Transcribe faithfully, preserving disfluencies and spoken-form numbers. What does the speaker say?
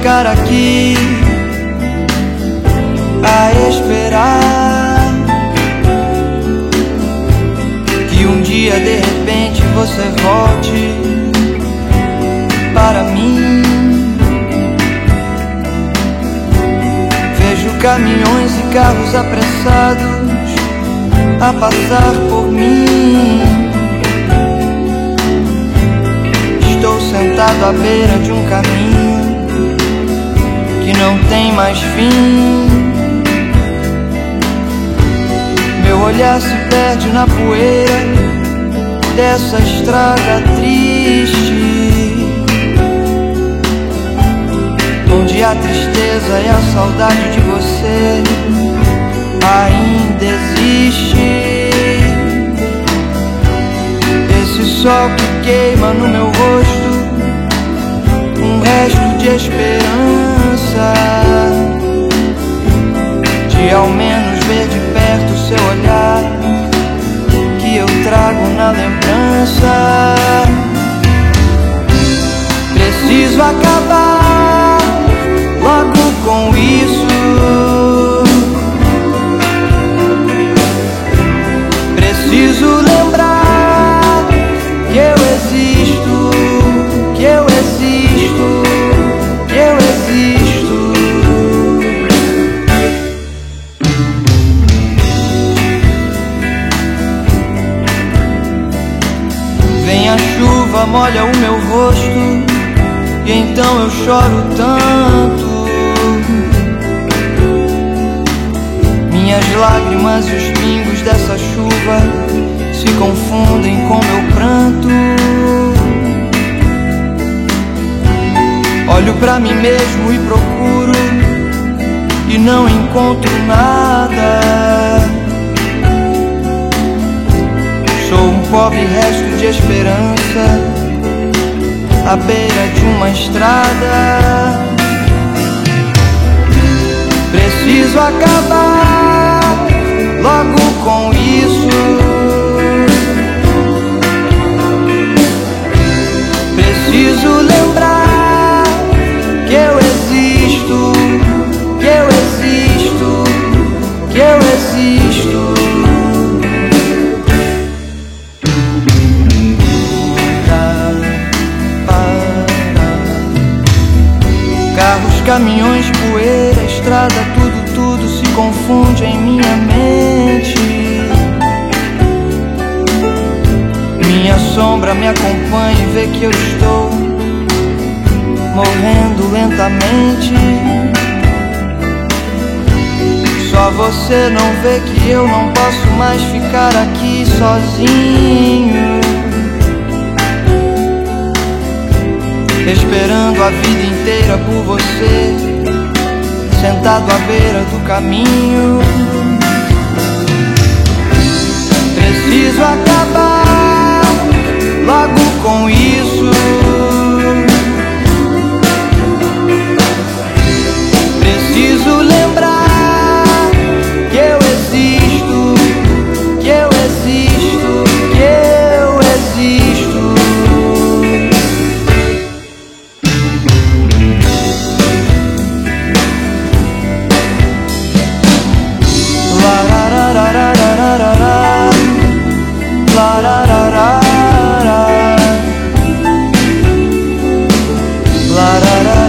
ficar aqui a esperar que um dia de repente você volte para mim. Vejo caminhões e carros apressados a passar por mim. Estou sentado à beira de um caminho que não tem mais fim. Meu olhar se perde na poeira dessa estrada triste, onde a tristeza e a saudade de você ainda existe. Esse sol que queima no meu rosto, um resto de esperança, de ao menos ver de perto seu olhar, que eu trago na lembrança. Preciso acabar logo com isso. Preciso lembrar que eu existo, que eu existo, que eu existo. Vem a chuva, molha o meu rosto, e então eu choro tanto. Minhas lágrimas e os pingos dessa chuva se confundem com meu pranto. Olho pra mim mesmo e procuro, e não encontro nada. Sou um pobre resto de esperança à beira de uma estrada. Preciso acabar logo com isso. Preciso lembrar que eu existo, que eu existo, que eu existo. Carros, caminhões, poeira, estrada, tudo, tudo se confunde em minha mente. Minha sombra me acompanha e vê que eu estou morrendo lentamente. Só você não vê que eu não posso mais ficar aqui sozinho, esperando a vida inteira por você, sentado à beira do caminho. Preciso acabar logo com isso. Preciso lembrar que eu existo, que eu existo, que eu existo. La la la